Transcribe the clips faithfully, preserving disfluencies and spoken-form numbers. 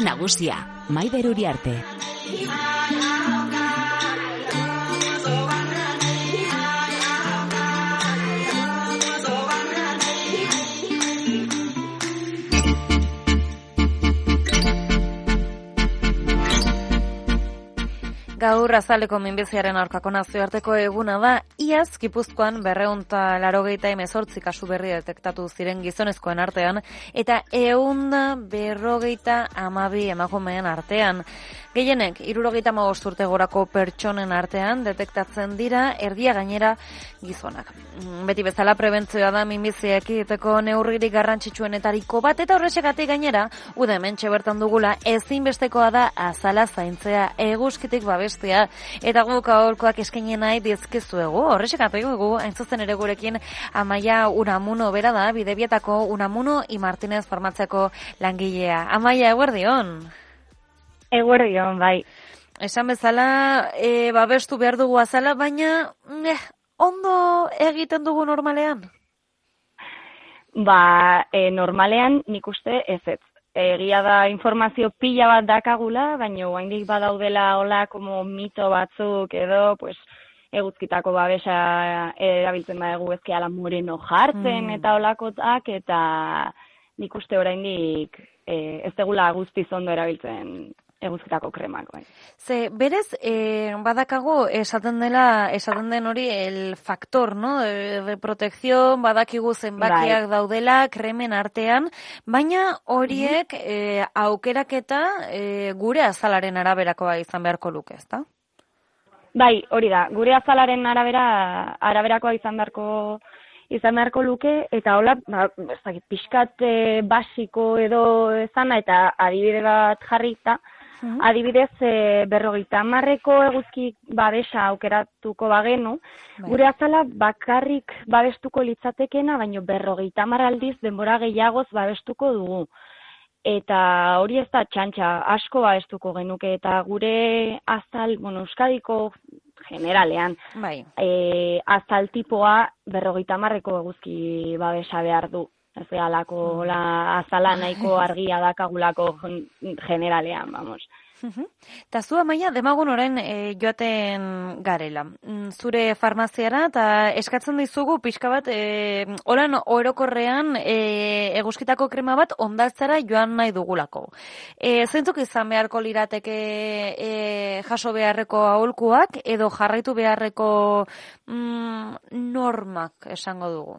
Gai nagusia, Maider Uriarte. Gaur azaleko minbiziaren aurkako nazioarteko eguna da, iaz Gipuzkoan berrehun eta laurogeita hemezortzi kasu berri detektatu ziren gizonezkoen artean, eta ehun eta berrogeita hamabi emakumeen artean. Gehienek, hirurogeita hamabost urte gorako pertsonen artean detektatzen dira, erdia gainera gizonak. Beti bezala prebentzioa da minbizia ekiditeko neurririk garrantzitsuenetariko bat, eta horrexegatik gainera, uda hementxe bertan dugula, ezinbestekoa da azala zaintzea, eguzkitik babestea, eta guk aholkoak eskaini nahi dizkizuegu. Horrexegatik dugu, hain zuzen ere gurekin Amaia Unamuno bera da, Bidebietako Unamuno i Martinez farmatzeko langilea. Amaia, eguerdion. Eguerdion, bai. Esan bezala, e, babestu behar dugu azala, baina eh, ondo egiten dugu normalean? Ba, e, normalean nik uste ez ez. Egia da informazio pila bat dakagula, baina oraindik badaudela hola como mito batzuk edo, pues, eguzkitako babesa erabiltzen badegu ezke ala moreno jartzen mm. eta holakotak, eta nik uste oraindik e, ez degula guztiz ondo erabiltzen eguzkitako kremak, bai. Ze, berez, eh, badakago, esaten dela, esaten den hori, el faktor, no? De, de protección, badakigu zenbakiak bai. Daudela, kremen artean, baina horiek mm-hmm. eh, aukeraketa eh, gure azalaren araberakoa izan beharko luke, ezta? Bai, hori da, gure azalaren arabera, araberakoa izan beharko izan beharko luke, eta hola, ba, ez dakit, pixkat eh, basiko edo ezana, eta adibide bat jarrita, Uh-huh. Adibidez, e, berrogeita hamarreko eguzki babesa aukeratuko bagenu, bai. Gure azala bakarrik babestuko litzatekena, baino berrogeita hamar aldiz denbora gehiagoz babestuko dugu. Eta hori ez da txantxa, asko babestuko genuke, eta gure azal, bueno, Euskadiko generalean, bai. e, azal tipoa berrogeita hamarreko eguzki babesa behar du. Ez alako la azala nahiko argia dakagulako generalean, vamos. Ta zu, Amaia, demagun orain e, joaten garela. Zure farmaziara eta eskatzen dizugu pixka bat, e, oran orokorrean e, eguzkitako krema bat ondatzara joan nahi dugulako. E, zeintzuk izan beharko lirateke e, jaso beharreko aholkuak edo jarraitu beharreko mm, normak esango dugu?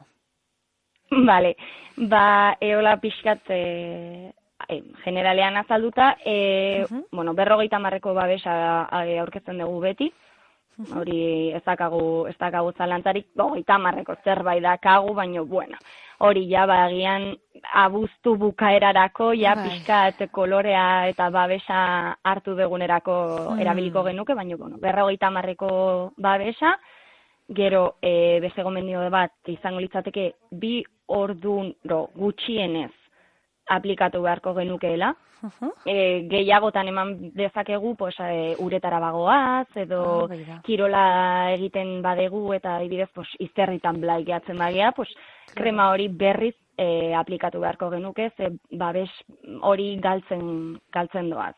Vale, ba, eola pixkat e, e, generalean azalduta, e, uh-huh. bueno, berrogeita hamarreko babesa aurkezten dugu beti, uh-huh. hori ez dakagu, ez dakagu zalantzarik, berrogeita hamarreko zerbait dakagu, baina, bueno, hori ja, bagian abuztu bukaerarako, ja pixkat kolorea eta babesa hartu dugunerako uh-huh. erabiliko genuke, baina, bueno, berrogeita hamarreko babesa, gero, e, beste gomendio bat izango litzateke bi orduro gutxienez aplikatu beharko genukeela. Uh-huh. E, gehiagotan eman dezakegu pues, e, uretara bagoaz, edo oh, kirola egiten badegu eta adibidez pues, izterritan blai gehatzen bagea, pues, krema hori berriz e, aplikatu beharko genuke, ze babes hori galtzen, galtzen doaz.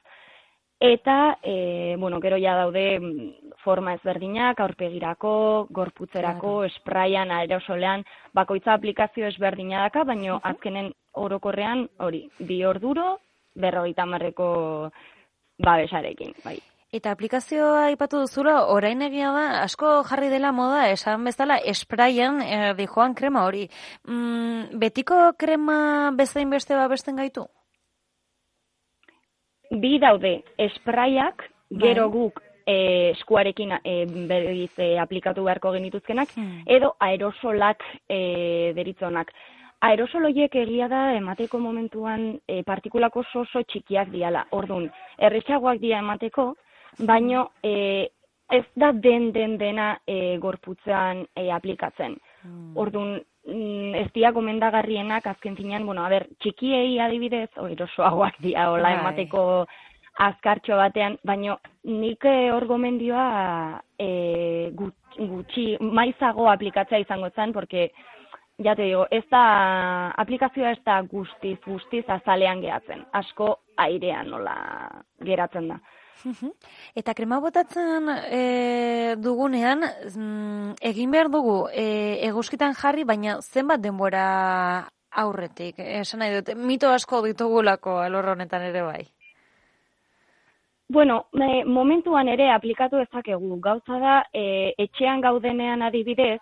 Eta, e, bueno, gero ja daude forma ezberdinak, aurpegirako, gorputzerako, claro. Sprayan, aerosolean, bakoitza aplikazio ezberdina daka, baina uh-huh. azkenen orokorrean, hori, bi orduro, berrogeita hamarreko babesarekin, bai. Eta aplikazioa aipatu duzula, orain egia da, asko jarri dela moda, esan bezala, sprayan eh, dijoan krema hori. Mm, betiko krema bezain beste babesten gaitu? Bi daude, sprayak, gero guk e, eskuarekin e, berriz e, aplikatu beharko genituzkenak, hmm. edo aerosolak e, deritzonak. Aerosol horiek egia da emateko momentuan e, partikulak oso oso txikiak diala. Orduan, erretxagoak dira emateko, baino e, ez da den den dena e, gorputzean e, aplikatzen. Hmm. Orduan, ez dia gomendagarrienak azken finean, bueno, a ber, txikiei adibidez, erosoagoak dira, hola emateko azkartxo batean, baina nik hor gomendioa e, gutxi, maizago aplikatzea izango zen, porque, ja te digo, ez da, aplikazioa ez da guztiz, guztiz azalean gehatzen. Asko airean nola geratzen da. Eta krema botatzen e, dugunean, mm, egin behar dugu e, eguzkitan jarri, baina zenbat denbora aurretik? Esan nahi dut, mito asko ditugulako alor honetan ere bai. Bueno, me, momentuan ere aplikatu ezakegu. Gauza da, e, etxean gaudenean adibidez,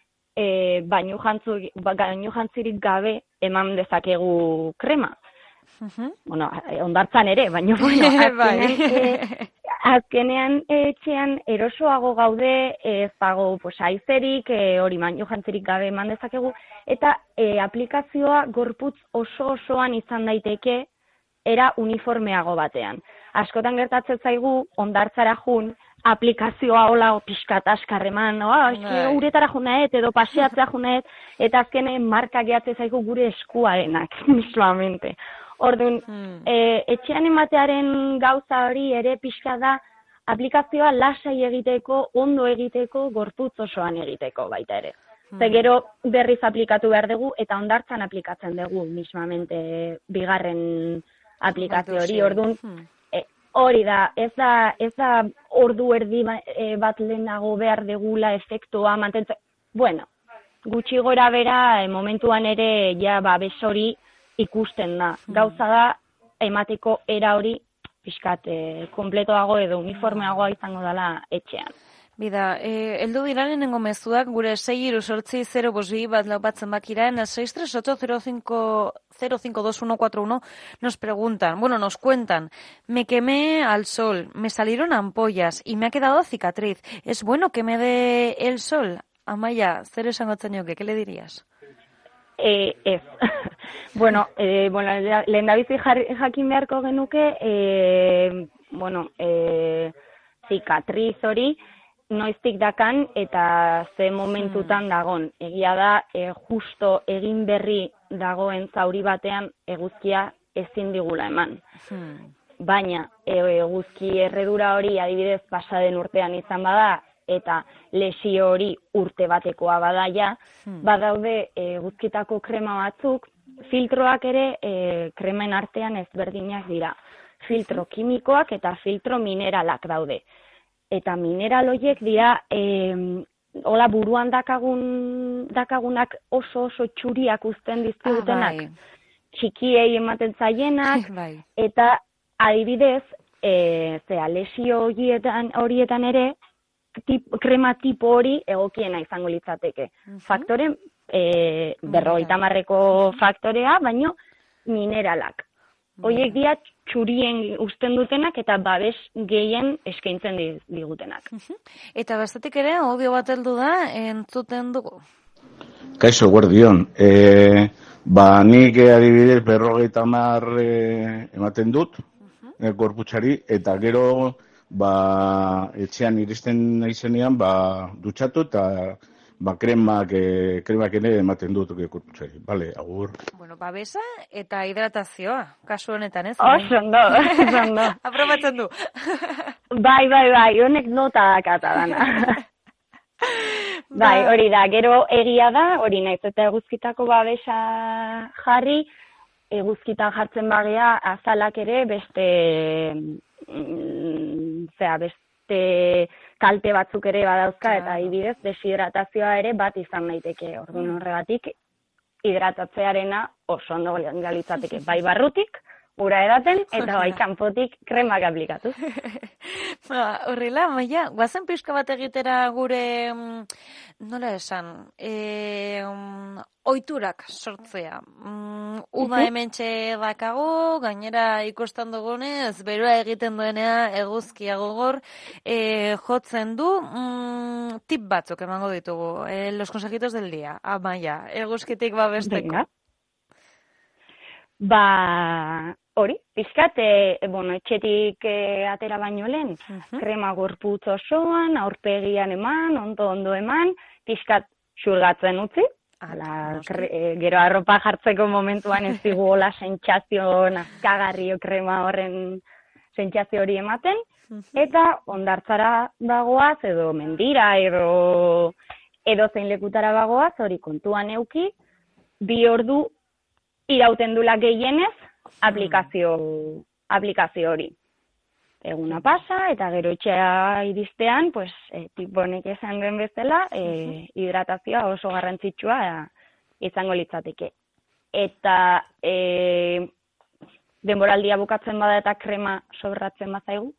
e, baino, jantzu, baino jantzirik gabe eman dezakegu krema. Uh-huh. Bueno, ondartzan ere, baina bueno, azkenean, e, azkenean etxean erosoago gaude, ez dago pues, aizerik, e, hori baino jantzirik gabe eman dezakegu, eta e, aplikazioa gorputz oso osoan izan daiteke era uniformeago batean. Askotan gertatzen zaigu, ondartzara jun, aplikazioa hola pixkat askarreman, no? Ah, uretara junaet edo paseatzea junaet, eta azkenen marka gehatzen zaigu gure eskuarenak, misloamente. Orduan, hmm. e, etxean ematearen gauza hori ere pixka da aplikazioa lasai egiteko, ondo egiteko, gorputz osoan egiteko baita ere. Hmm. Ze gero berriz aplikatu behar dugu eta ondartzan aplikatzen dugu mismamente bigarren aplikazio hori. Orduan, hmm. e, hori da, ez da, ez da ordu erdi bat lehenago behar degula efektua mantentzen. Bueno, gutxi gora bera, momentuan ere ja babes hori ikusten da. Gauza da, emateko era hori pixkat eh, kompletoago edo uniformeagoa izango dela etxean. Bida, eh, eldu dira lehenengo mezuak, gure sei hiru zortzi zero bost bat laupatzen bakira, en el seis tres ocho cero cinco dos uno cuatro uno nos preguntan, bueno, nos cuentan, me quemé al sol, me salieron ampollas y me ha quedado cicatriz. ¿Es bueno que me dé el sol? Amaia, zer esango zenioke, ¿qué le dirías? Eh, ez. bueno, eh, bueno, lehen dabizi jakin beharko genuke, eh, bueno, eh, zikatriz hori, noiztik dakan eta ze momentutan dagon. Egia da, eh, justo egin berri dagoen zauri batean eguzkia ezin digula eman. Hmm. Baina, eguzki erredura hori adibidez pasaden urtean izan bada, eta lesio hori urte batekoa badaia, hmm. badaude e, guzkitako krema batzuk, filtroak ere e, kremen artean ezberdinak dira. Filtro kimikoak eta filtro mineralak daude. Eta mineral horiek dira, e, hola buruan dakagun, dakagunak oso oso txuriak uzten dizkigutenak, ah, bai. Txikiei ematen zaienak, bai. Eta adibidez, e, zera, lesio horietan, horietan ere, Tip, krema tipo hori egokiena izango litzateke. Uh-huh. Faktore, e, berrogeita hamarreko faktorea, baino mineralak. Horiek dira txurien uzten dutenak eta babes gehien eskaintzen digutenak. Uh-huh. Eta bestetik ere, audio bat heldu da, entzuten dugu. Kaixo, guardion. E, ba, nik adibidez berrogeita hamar e, ematen dut, uh-huh. gorputzari, eta gero ba, etxean iristen naizenean, ba, dutxatu eta ba, kremak, e, kremak ere ematen dut gorputzari. Bale, agur. Bueno, babesa eta hidratazioa, kasu honetan, ez? Oso ondo, oso ondo. Aprobatzen du. Bai, bai, bai, honek nota dakata dana. Bai, hori da, gero egia da, hori naiz eta eguzkitako babesa jarri, eguzkitan jartzen bagea azalak ere beste... Zera, beste kalte batzuk ere badauzka, eta adibidez deshidratazioa ere bat izan daiteke. Orduan horregatik, hidratatzearena oso ondo galitzateke. Bai barrutik, ura edaten, eta bai kanpotik kremak aplikatu. Horrela, Maia, guazen pixka bat egitera gure, nola esan, e, um, oiturak sortzea. Um, uda hementxe dakago, gainera ikusten dugunez, beroa egiten duenea eguzkia gogor, e, jotzen du, um, tip batzuk emango ditugu, e, los consejitos del día. Ah, Maia, eguzkitik babesteko. Ba, hori, pizkat, e, bueno, etxetik e, atera baino lehen, uh-huh. krema gorputz osoan, aurpegian eman, ondo-ondo eman, pizkat xurgatzen utzi, ala, kre, e, gero arropa jartzeko momentuan ez digu hola sentsazio nazkagarrio krema horren sentsazio hori ematen, uh-huh. eta ondartzara bagoaz, edo mendira, edo, edo zein lekutara bagoaz, hori kontuan euki, bi ordu irauten dula gehienez aplikazio aplikazio hori. Eguna pasa, eta gero etxea iristean, pues, e, tiponek esan duen bezala, e, hidratazioa oso garrantzitsua izango litzateke. Eta e, denboraldia bukatzen bada eta krema sobratzen bazaigu.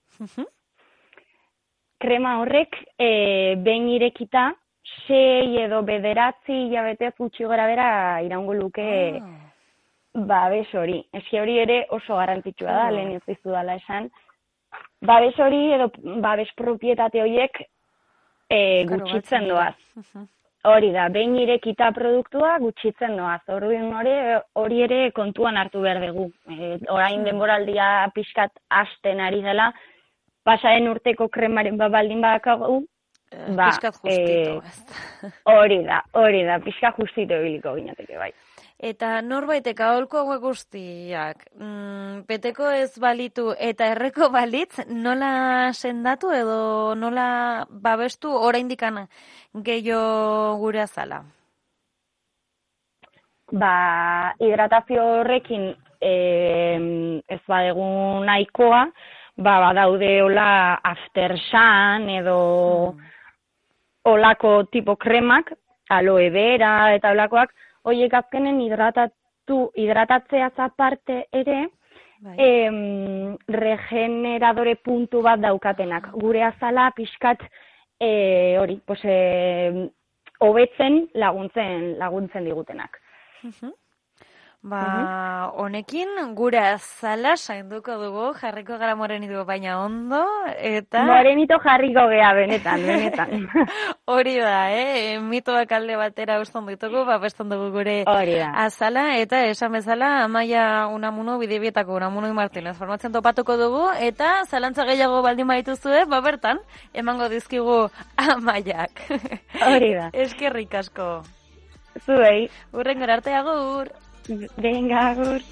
Krema horrek e, behin irekita, sei edo bederatzi hilabetez gutxi gora bera iraungo luke oh. babes hori. Eski hori ere oso garrantzitsua da, oh. lehen ez dizu dala esan. Babes hori edo babes propietate horiek e, gutxitzen doaz. Hori da, behin irekita produktua gutxitzen doaz. Orduan hori, hori ere kontuan hartu behar dugu. E, orain denboraldia pixkat hasten ari dela, pasaren urteko kremaren babaldin badakagu, ba, pixkat justito. E, hori da, hori da, pixkat justito ebiliko ginateke bai. Eta norbaitek aholko hauek guztiak, mm, beteko ez balitu eta erreko balitz, nola sendatu edo nola babestu oraindikan gehiago gure azala? Ba, hidratazio horrekin e, ez badegun nahikoa, ba, badaude hola aftersun edo hmm. olako tipo kremak, aloe vera eta olakoak, horiek azkenen hidratatu, hidratatzeaz aparte ere, bai. em, regeneradore puntu bat daukatenak. Gure azala pixkat e, hori, pues, e, hobetzen laguntzen, laguntzen digutenak. Uh-huh. Ba, honekin gure azala sainduko dugu, jarriko gara morenitu baina ondo, eta... Morenito jarriko gea, benetan, benetan. Hori da, eh? Mitoak alde batera uston ditugu, ba, beston dugu gure azala, eta esan bezala, Amaia Unamuno, bidebietako Unamuno y Martínez, formatzen topatuko dugu, eta zalantza gehiago baldin baituzue, ba, bertan, emango dizkigu Amaiak. Hori da. Eskerrik asko. Zuei. Urrengor arte agur. Venga, agur.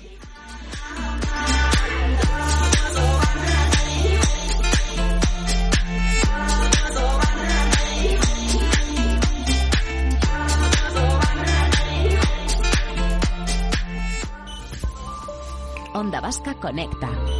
Onda Vasca Conecta.